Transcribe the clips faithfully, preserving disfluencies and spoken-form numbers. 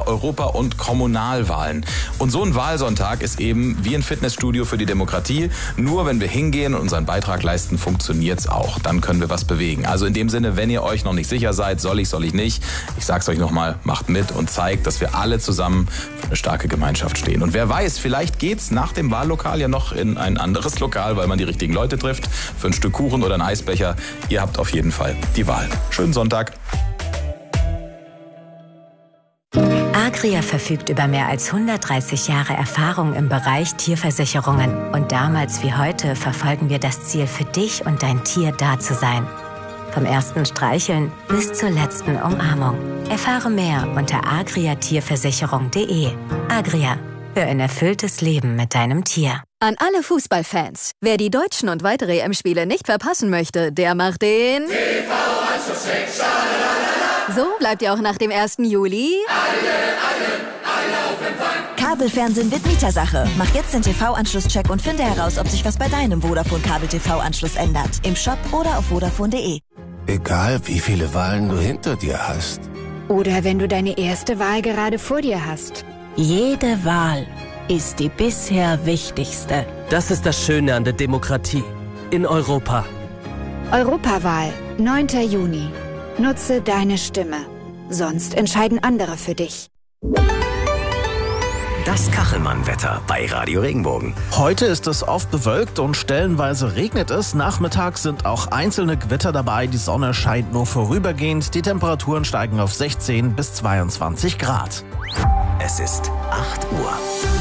Europa- und Kommunalwahlen. Und so ein Wahlsonntag ist eben wie ein Fitnessstudio für die Demokratie. Nur wenn wir hingehen und unseren Beitrag leisten, funktioniert's auch. Dann können wir was bewegen. Also in dem Sinne, wenn ihr euch noch nicht sicher seid, soll ich, soll ich nicht, ich sag's euch nochmal, macht mit und zeigt, dass wir alle zusammen für eine starke Gemeinschaft stehen. Und wer weiß, vielleicht geht's nach dem Wahllokal ja noch in ein anderes Lokal, weil man die richtigen Leute trifft, für ein Stück Kuchen oder einen Eisbecher. Ihr habt auf jeden Fall die Wahl. Schönen Sonntag. Agria verfügt über mehr als hundertdreißig Jahre Erfahrung im Bereich Tierversicherungen. Und damals wie heute verfolgen wir das Ziel, für dich und dein Tier da zu sein. Vom ersten Streicheln bis zur letzten Umarmung. Erfahre mehr unter agria tierversicherung punkt de. Agria, für ein erfülltes Leben mit deinem Tier. An alle Fußballfans. Wer die deutschen und weitere E M-Spiele nicht verpassen möchte, der macht den T V-Anschluss-Check. So bleibt ihr auch nach dem ersten Juli alle, alle, alle auf Empfang. Kabelfernsehen wird Mietersache. Mach jetzt den T V-Anschluss-Check und finde heraus, ob sich was bei deinem Vodafone-Kabel-T V-Anschluss ändert. Im Shop oder auf vodafone punkt de. Egal, wie viele Wahlen du hinter dir hast. Oder wenn du deine erste Wahl gerade vor dir hast. Jede Wahl ist die bisher wichtigste. Das ist das Schöne an der Demokratie. In Europa. Europawahl, neunter Juni. Nutze deine Stimme. Sonst entscheiden andere für dich. Das Kachelmann-Wetter bei Radio Regenbogen. Heute ist es oft bewölkt und stellenweise regnet es. Nachmittags sind auch einzelne Gewitter dabei. Die Sonne scheint nur vorübergehend. Die Temperaturen steigen auf sechzehn bis zweiundzwanzig Grad. Es ist acht Uhr.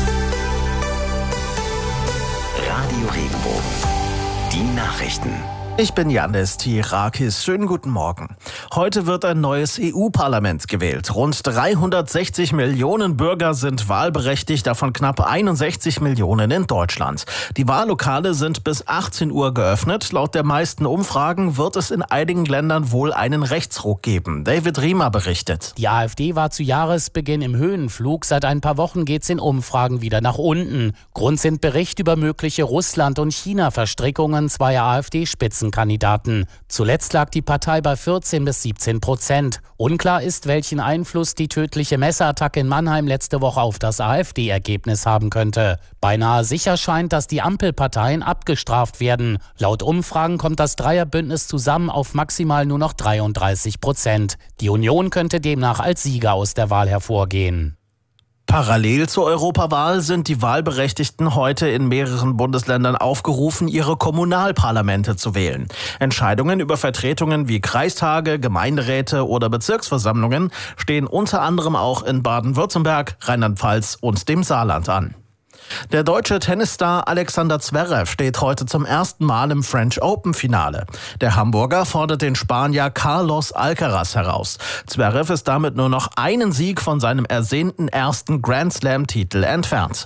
Radio Regenbogen. Die Nachrichten. Ich bin Yannis Tirakis. Schönen guten Morgen. Heute wird ein neues E U-Parlament gewählt. Rund dreihundertsechzig Millionen Bürger sind wahlberechtigt, davon knapp einundsechzig Millionen in Deutschland. Die Wahllokale sind bis achtzehn Uhr geöffnet. Laut der meisten Umfragen wird es in einigen Ländern wohl einen Rechtsruck geben. David Riemer berichtet. Die AfD war zu Jahresbeginn im Höhenflug. Seit ein paar Wochen geht es in Umfragen wieder nach unten. Grund sind Berichte über mögliche Russland- und China-Verstrickungen zweier AfD-Spitzen. Kandidaten. Zuletzt lag die Partei bei vierzehn bis siebzehn Prozent. Unklar ist, welchen Einfluss die tödliche Messerattacke in Mannheim letzte Woche auf das AfD-Ergebnis haben könnte. Beinahe sicher scheint, dass die Ampelparteien abgestraft werden. Laut Umfragen kommt das Dreierbündnis zusammen auf maximal nur noch dreiunddreißig Prozent. Die Union könnte demnach als Sieger aus der Wahl hervorgehen. Parallel zur Europawahl sind die Wahlberechtigten heute in mehreren Bundesländern aufgerufen, ihre Kommunalparlamente zu wählen. Entscheidungen über Vertretungen wie Kreistage, Gemeinderäte oder Bezirksversammlungen stehen unter anderem auch in Baden-Württemberg, Rheinland-Pfalz und dem Saarland an. Der deutsche Tennisstar Alexander Zverev steht heute zum ersten Mal im French Open-Finale. Der Hamburger fordert den Spanier Carlos Alcaraz heraus. Zverev ist damit nur noch einen Sieg von seinem ersehnten ersten Grand-Slam-Titel entfernt.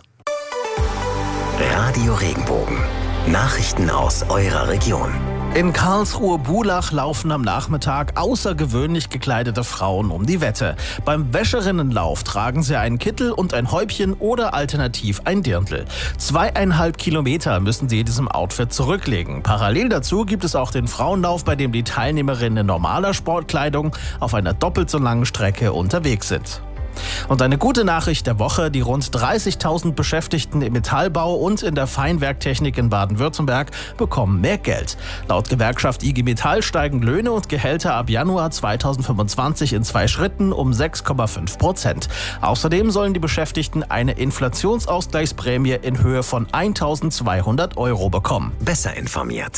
Radio Regenbogen. Nachrichten aus eurer Region. In Karlsruhe-Bulach laufen am Nachmittag außergewöhnlich gekleidete Frauen um die Wette. Beim Wäscherinnenlauf tragen sie einen Kittel und ein Häubchen oder alternativ ein Dirndl. Zweieinhalb Kilometer müssen sie in diesem Outfit zurücklegen. Parallel dazu gibt es auch den Frauenlauf, bei dem die Teilnehmerinnen in normaler Sportkleidung auf einer doppelt so langen Strecke unterwegs sind. Und eine gute Nachricht der Woche: Die rund dreißigtausend Beschäftigten im Metallbau und in der Feinwerktechnik in Baden-Württemberg bekommen mehr Geld. Laut Gewerkschaft I G Metall steigen Löhne und Gehälter ab Januar zweitausendfünfundzwanzig in zwei Schritten um sechs Komma fünf Prozent. Außerdem sollen die Beschäftigten eine Inflationsausgleichsprämie in Höhe von eintausendzweihundert Euro bekommen. Besser informiert.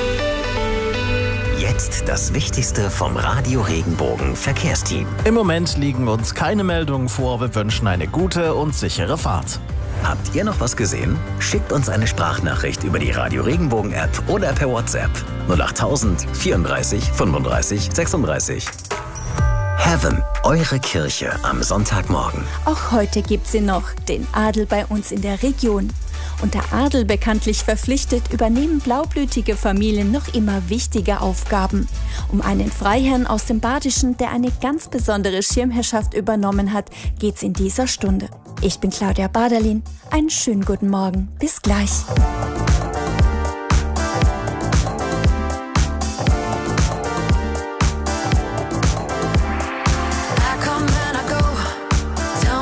Jetzt das Wichtigste vom Radio Regenbogen Verkehrsteam. Im Moment liegen uns keine Meldungen vor. Wir wünschen eine gute und sichere Fahrt. Habt ihr noch was gesehen? Schickt uns eine Sprachnachricht über die Radio Regenbogen App oder per WhatsApp null achttausend vierunddreißig fünfunddreißig sechsunddreißig. Heaven, eure Kirche am Sonntagmorgen. Auch heute gibt sie noch, den Adel bei uns in der Region. Und der Adel bekanntlich verpflichtet, übernehmen blaublütige Familien noch immer wichtige Aufgaben. Um einen Freiherrn aus dem Badischen, der eine ganz besondere Schirmherrschaft übernommen hat, geht's in dieser Stunde. Ich bin Claudia Baderlin. Einen schönen guten Morgen. Bis gleich. I come and I go. Tell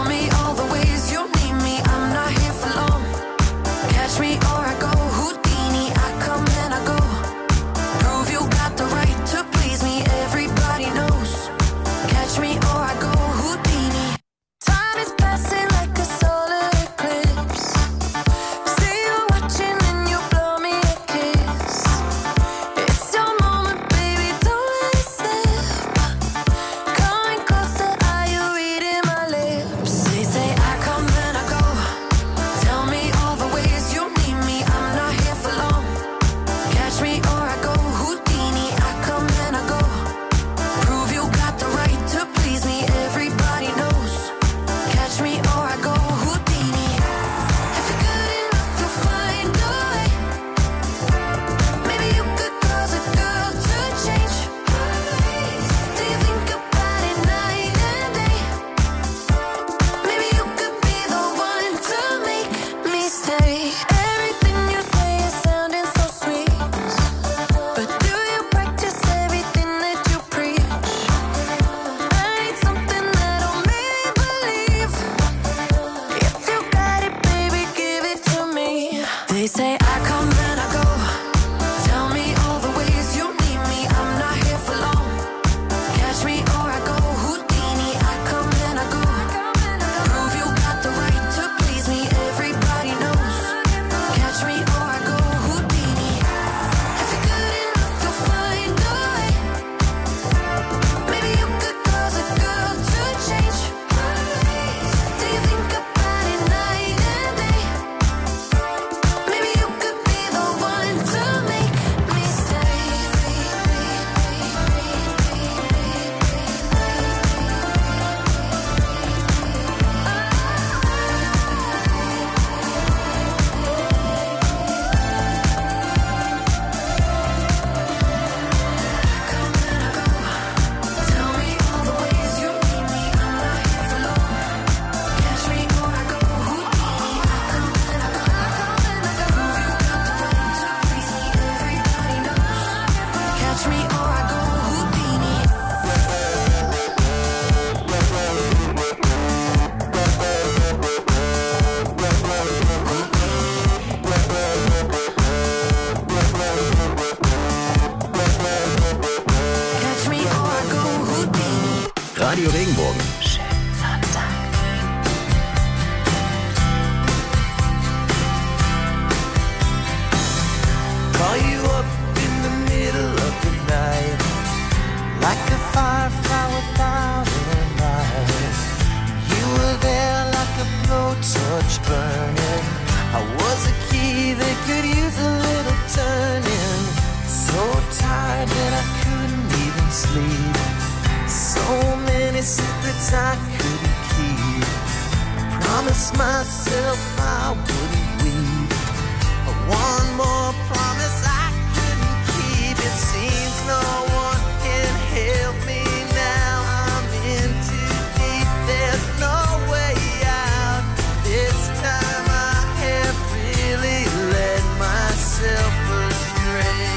torch burning. I was a key that could use a little turning. So tired that I couldn't even sleep. So many secrets I couldn't keep. I promised myself I wouldn't weep. One more promise I couldn't keep. It seems no one can help me now. I'm in too deep, there's no way out. This time I have really led myself astray.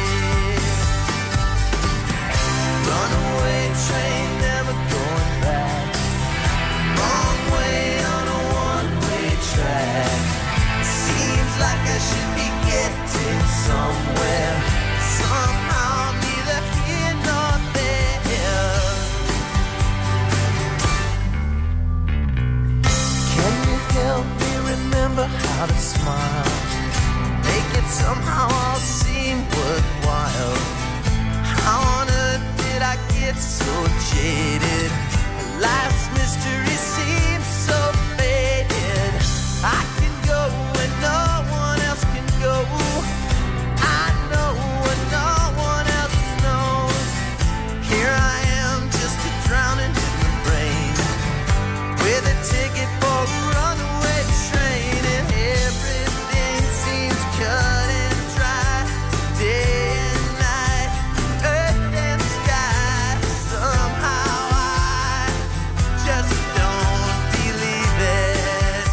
Runaway train, never going back. Wrong way on a one-way track. Seems like I should be getting somewhere. Somehow I'm neither here nor there. Can you help me remember how to smile? Make it somehow all seem worthwhile. How on earth did I get so jaded? Life's mystery seems so faded. I can go where no one else can go. I know what no one else knows. Here I am, just a drowning in the rain, with a ticket for a runaway train, and everything seems cut and dry. Day and night, earth and sky. Somehow I just don't believe it.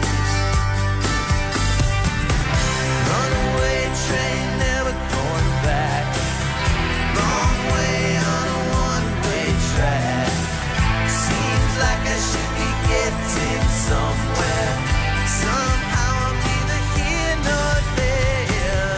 Runaway train, never going back. Wrong way on a one-way track. Seems like I should be getting somewhere. Somehow I'm neither here nor there.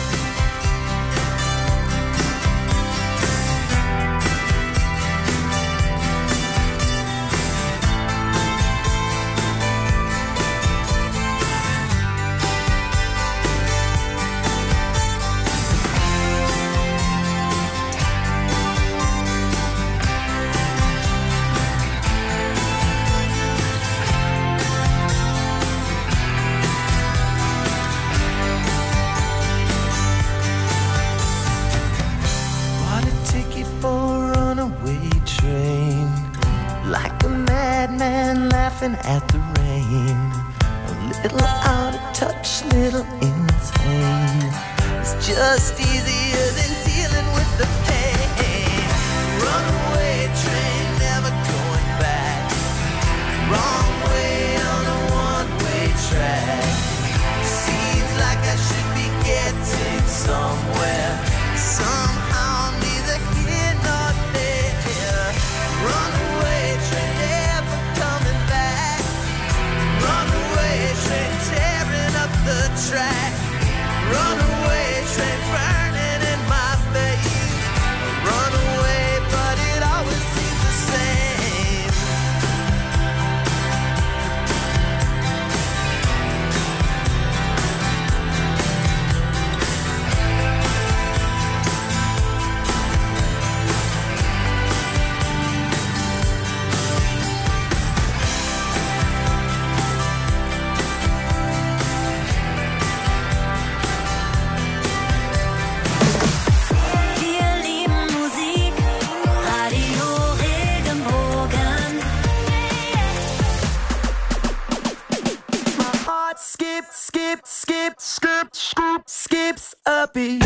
Bought a ticket for a runaway train, like a madman laughing at the rain. A little out of touch, little insane. It's just easier than dealing with the pain. Runaway train, never going back. Wrong way on a one-way track. Seems like I should be getting somewhere. Somehow I'm neither here nor there. Runaway train, never coming back. Runaway train, tearing up the track. Runaway train, burning in my face. Runaway, but it always seems the same. Wir lieben Musik, Radio Regenbogen. My heart skip, skip, skip, skip, skip, skips a beat.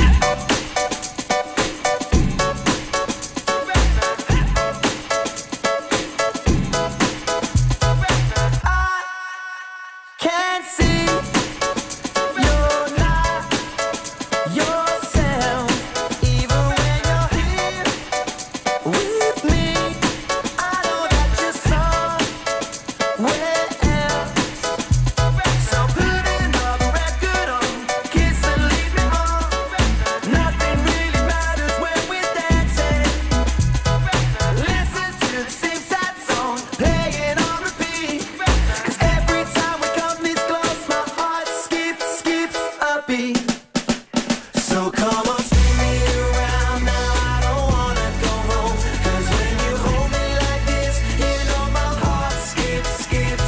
I can't see you're not yourself, even when you're here with me. I know that you're somewhere else. So put another record on, kiss and leave me on. Nothing really matters when we're dancing. Listen to the same sad song, playing on repeat. 'Cause every time we come this close, my heart skips, skips a beat. So come on, spin me around now, I don't wanna go home. 'Cause when you hold me like this, you know my heart skips, skips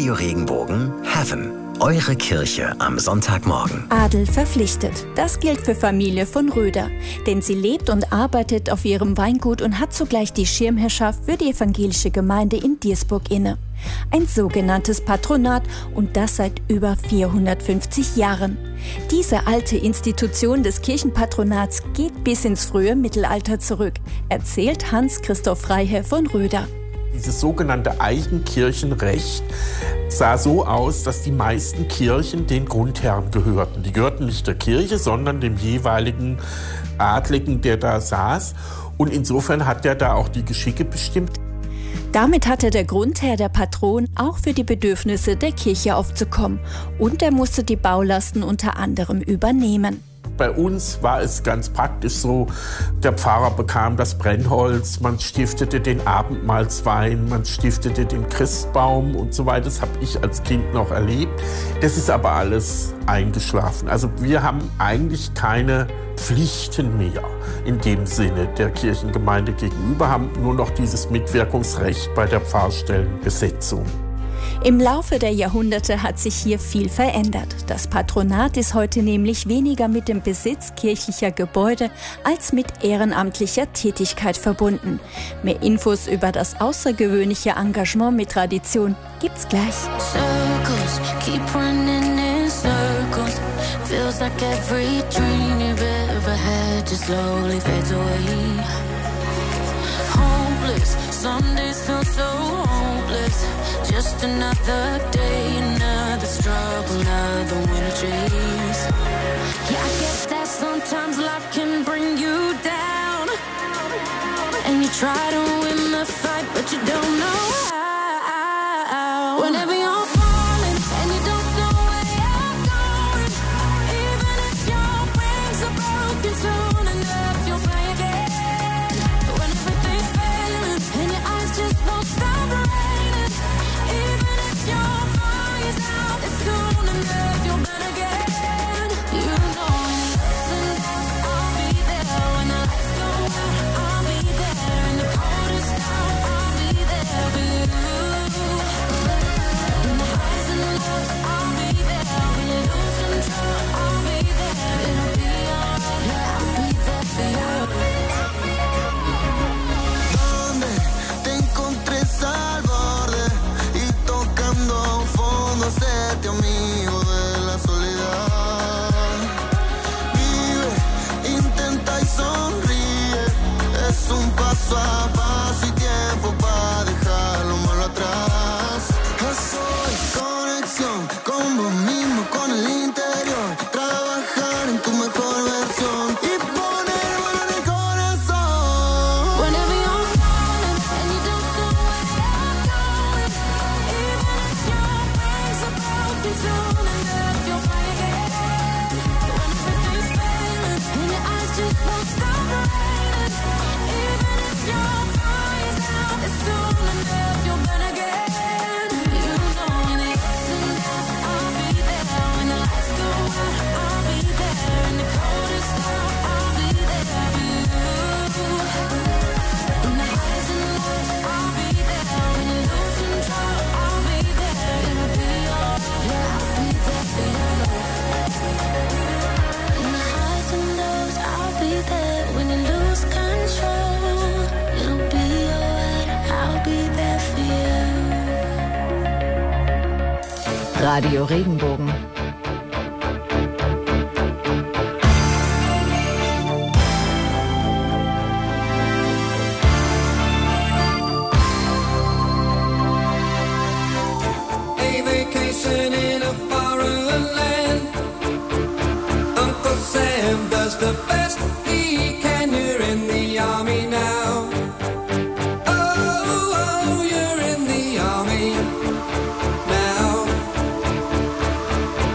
Radio Regenbogen Heaven. Eure Kirche am Sonntagmorgen. Adel verpflichtet. Das gilt für Familie von Röder. Denn sie lebt und arbeitet auf ihrem Weingut und hat zugleich die Schirmherrschaft für die evangelische Gemeinde in Diersburg inne. Ein sogenanntes Patronat und das seit über vierhundertfünfzig Jahren. Diese alte Institution des Kirchenpatronats geht bis ins frühe Mittelalter zurück, erzählt Hans-Christoph Freiherr von Röder. Dieses sogenannte Eigenkirchenrecht sah so aus, dass die meisten Kirchen den Grundherren gehörten. Die gehörten nicht der Kirche, sondern dem jeweiligen Adligen, der da saß. Und insofern hat er da auch die Geschicke bestimmt. Damit hatte der Grundherr, der Patron, auch für die Bedürfnisse der Kirche aufzukommen. Und er musste die Baulasten unter anderem übernehmen. Bei uns war es ganz praktisch so, der Pfarrer bekam das Brennholz, man stiftete den Abendmahlswein, man stiftete den Christbaum und so weiter. Das habe ich als Kind noch erlebt. Das ist aber alles eingeschlafen. Also wir haben eigentlich keine Pflichten mehr in dem Sinne der Kirchengemeinde gegenüber, haben nur noch dieses Mitwirkungsrecht bei der Pfarrstellenbesetzung. Im Laufe der Jahrhunderte hat sich hier viel verändert. Das Patronat ist heute nämlich weniger mit dem Besitz kirchlicher Gebäude als mit ehrenamtlicher Tätigkeit verbunden. Mehr Infos über das außergewöhnliche Engagement mit Tradition gibt's gleich. Circles keep running in circles. Feels like every dream you've ever had just slowly fades away. Hopeless, some days feel so hopeless. Just another day, another struggle, another winter chase. Yeah, I get that sometimes life can bring you down, and you try to win the fight, but you don't know how. Whenever you're falling and you don't know where you're going, even if your wings are broken soon enough, you'll fly again. When everything's failing and your eyes just won't stop raining, even if your fire's out, it's soon enough, you'll burn again. You know when the ups and downs, I'll be there. When the lights go out, I'll be there. In the coldest hour, I'll be there for you. In the highs and lows, I'll be there. When you lose control, I'll be there. It'll be alright, yeah, I'll be there for you. ¿Dónde te encontré al borde y tocando fondo, hacerte amigo de la soledad? Vive, intenta y sonríe, es un paso a paso y tiempo para dejar lo malo atrás. Soy conexión con vos mismo, con el interior, trabajar en tu mejor versión y poner valor en el corazón. Whenever you're falling and you don't know where you're going, even if your wings are broken soon enough, you'll fly again. When everything's failing and your eyes just won't stop raining, even if your fire's out, it's soon enough, you'll burn again. You know when the ups and downs, I'll be there. When the lights go out, I'll be there. In the coldest hour, I'll be there for you. In the highs and lows, I'll be there. When you lose control, I'll be there. It'll be alright, yeah, I'll be there for you. In the highs and lows, I'll be there. When you lose control, it'll be alright, I'll be there for you. Radio Regenbogen. A vacation in a foreign land. Uncle Sam does the best he can. You're in the army now. Oh, oh, you're in the army now.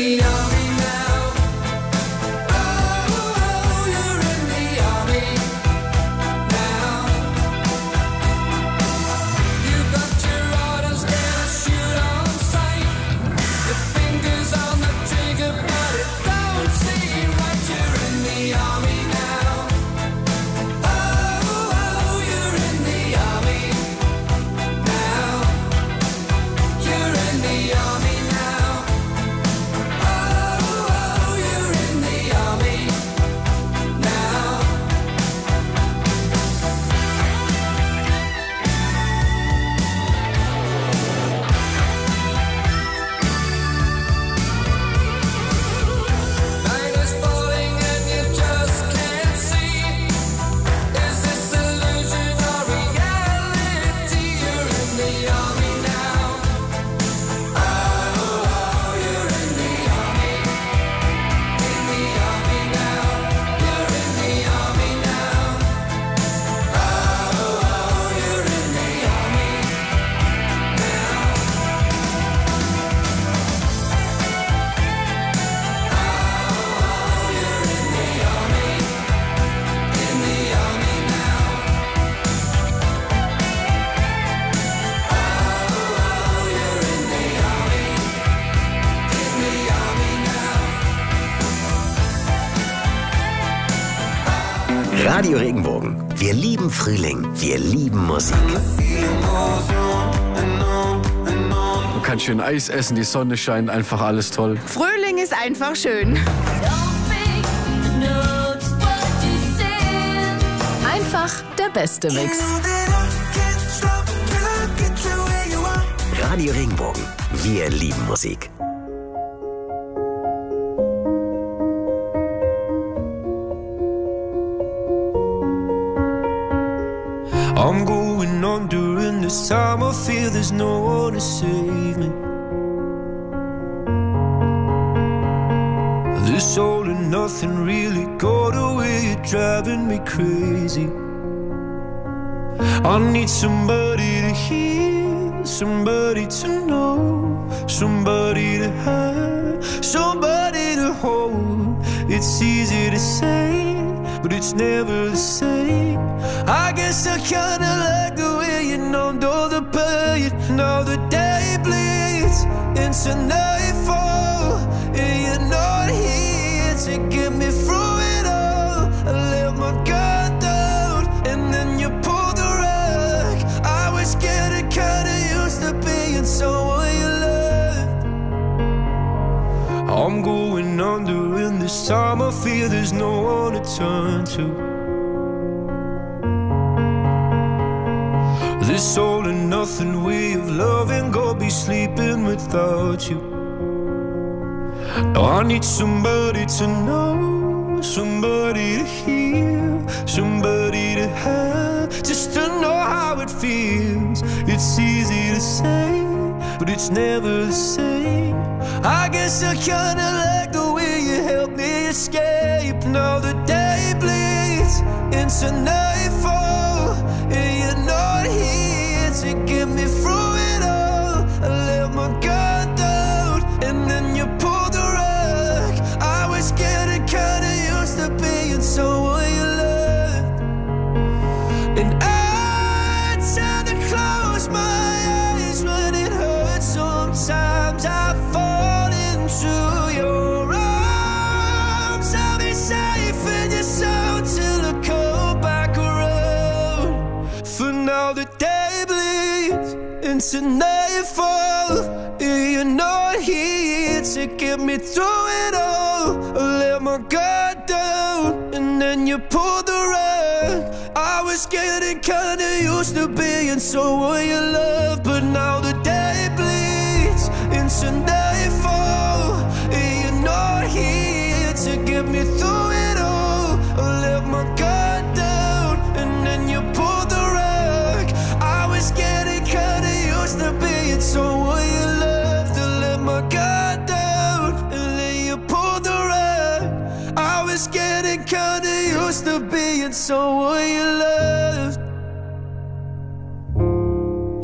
the army now. Oh, oh, you're in the army now. You've got your orders, gonna shoot on sight. Your fingers on the trigger, but it don't seem right. You're in the army now. Oh, oh, you're in the army now. You're in the army now. Oh, oh, you're in the army now. Night is falling and you just can't see. Is this illusion or reality? You're in the army now. Oh, oh, you're in the army. In the army now. You're in the army now. Oh, oh, you're in the army now. Radio Regenbogen. Wir lieben Frühling. Wir lieben Musik. Man kann schön Eis essen, die Sonne scheint, einfach alles toll. Frühling ist einfach schön. Einfach der beste Mix. Radio Regenbogen. Wir lieben Musik. I'm going on during this time. I feel there's no one to save me. This all and nothing really got away. You're driving me crazy. I need somebody to hear, somebody to know, somebody to have, somebody to hold. It's easy to say, but it's never the same. I guess I kinda like the way you numbed all the pain. Now the day bleeds into nightfall, and you're not here to get me through it all. I let my guard down, and then you pulled the rug. I was getting kinda used to being someone you loved. I'm going under, and this time I feel there's no one to turn to. This all and nothing way of loving, go be sleeping without you. Now I need somebody to know, somebody to hear, somebody to have, just to know how it feels. It's easy to say, but it's never the same. I guess I kinda like the way you help me escape. Now the day bleeds into nightfall, and you're not here to get me through it all. I let my guard down, and then you pulled the rug. I was getting kinda used to being someone you loved, and I tend to close my eyes when it hurts. Sometimes I fall into your arms. I'll be safe in your sound till I come back around. For now the day bleeds into nightfall, and you're not here to get me through it all. I let my guard down, and then you pulled the rug. I was getting kinda used to being someone you love, but now the day bleeds into nightfall, and you're not here to get me through it all. I let my guard down, and then you pulled the rug. I was getting kinda used to being someone you loved. I let my guard down, and then you pulled the rug. I was getting kinda used to being someone you loved. In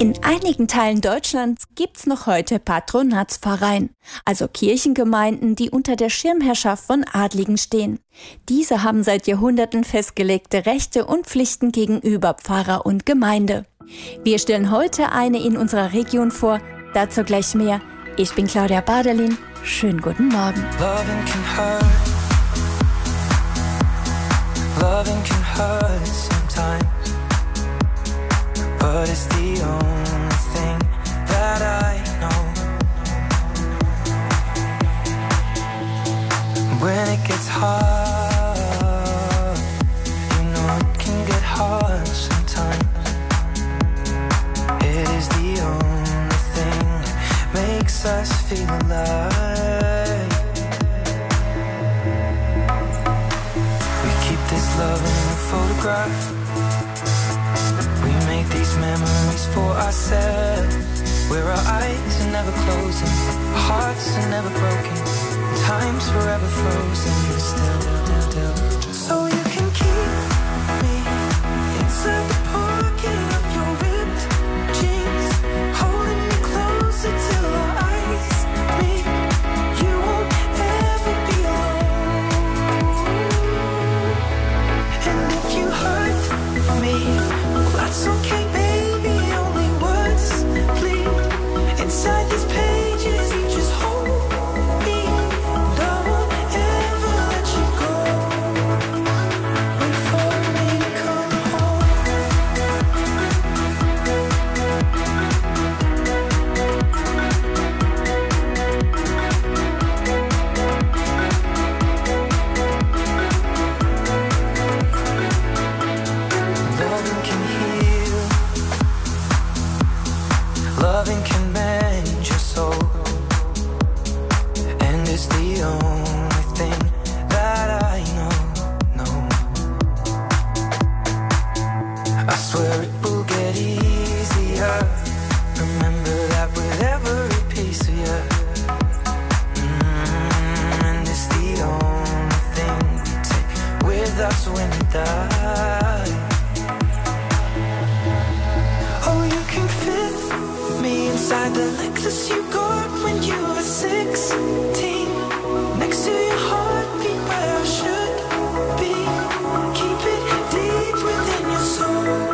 einigen Teilen Deutschlands gibt's noch heute Patronatspfarreien, also Kirchengemeinden, die unter der Schirmherrschaft von Adligen stehen. Diese haben seit Jahrhunderten festgelegte Rechte und Pflichten gegenüber Pfarrer und Gemeinde. Wir stellen heute eine in unserer Region vor, dazu gleich mehr. Ich bin Claudia Baderlin, schönen guten Morgen. Loving can hurt. Loving can hurt sometimes, but it's the only thing that I know. When it gets hard, you know it can get hard sometimes. It is the only thing that makes us feel alive. We keep this love in a photograph. We make these memories for ourselves, where our eyes are never closing, our hearts are never broken, time's forever frozen still, still. So you can keep me inside the pocket of your ripped jeans, holding me closer till our eyes meet. You won't ever be alone. And if you hurt me, that's okay, baby, only words bleed inside these pages, you just hold me, and I won't ever let you go. Wait for me to come home. Loving can heal. Loving can mend your soul, and it's the only thing that I know, know. I swear it will get easier. Remember that with every piece of you. Mm, and it's the only thing we take with us when we die. Oh, you can fit me inside the Lexus you got when you were sixteen, next to your heartbeat where I should be. Keep it deep within your soul.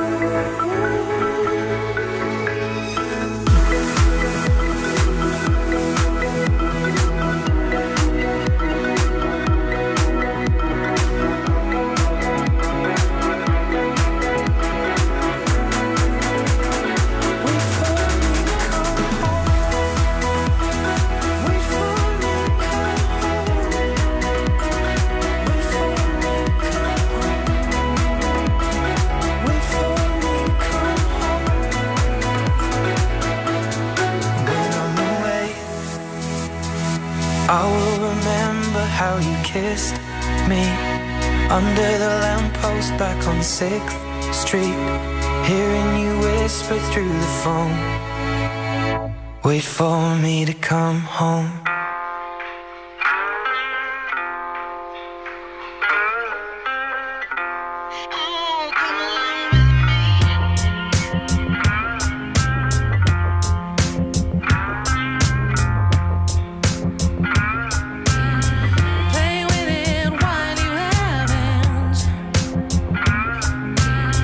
I will remember how you kissed me under the lamppost back on sixth street, hearing you whisper through the phone, wait for me to come home.